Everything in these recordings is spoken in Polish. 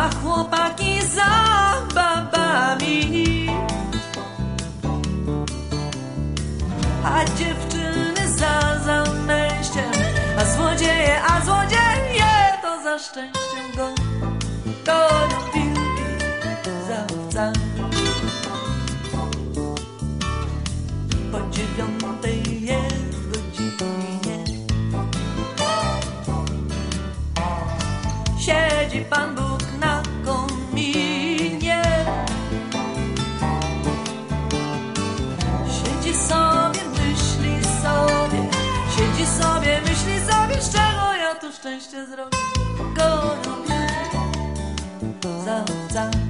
a chłopaki za babami, a dziewczyny za zamęściem, a złodzieje to za szczęściem gonią wilki za owcami. Po 9:00 jest godzinie, siedzi Pan Bóg na kominie. Siedzi sobie, myśli sobie, z czego ja tu szczęście zrobię. Gonią wilki za owcami.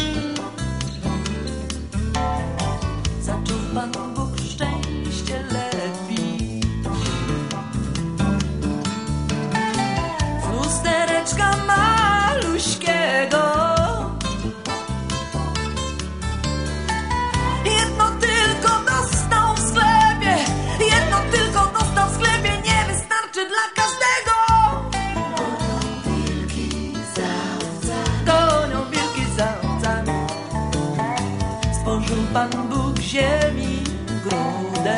Zaczął Pan Bóg szczęście lepić z lustereczka maluśkiego. Jedno tylko dostał w sklepie, nie wystarczy dla każdego. Gonią wilki za owcami. Stworzył Pan Bóg ziemi grudę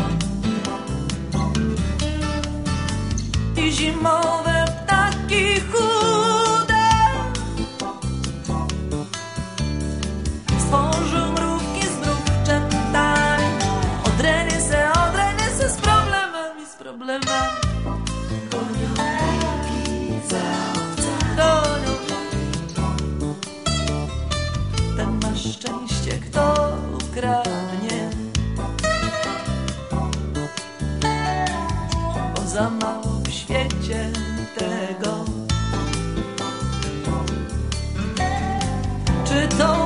i zimowe ptaki chude. Stworzył mrówki z mrówczętami, odreny se z problemami. Gonią wilki za owcami. Ten ma szczęście, kto ukradnie, bo za mało w świecie tego. Czy to